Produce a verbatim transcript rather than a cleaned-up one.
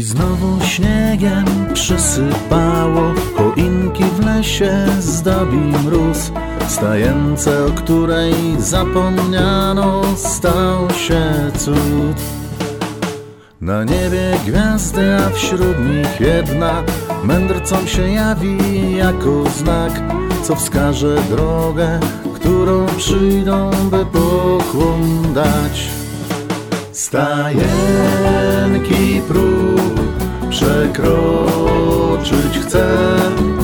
znowu śniegiem przysypało, choinki w lesie zdobi mróz. Stajence, o której zapomniano, stał się cud. Na niebie gwiazdy, a wśród nich jedna mędrcom się jawi jako znak, co wskaże drogę, którą przyjdą, by pokłon dać. Stajenki próg przekroczyć chcę,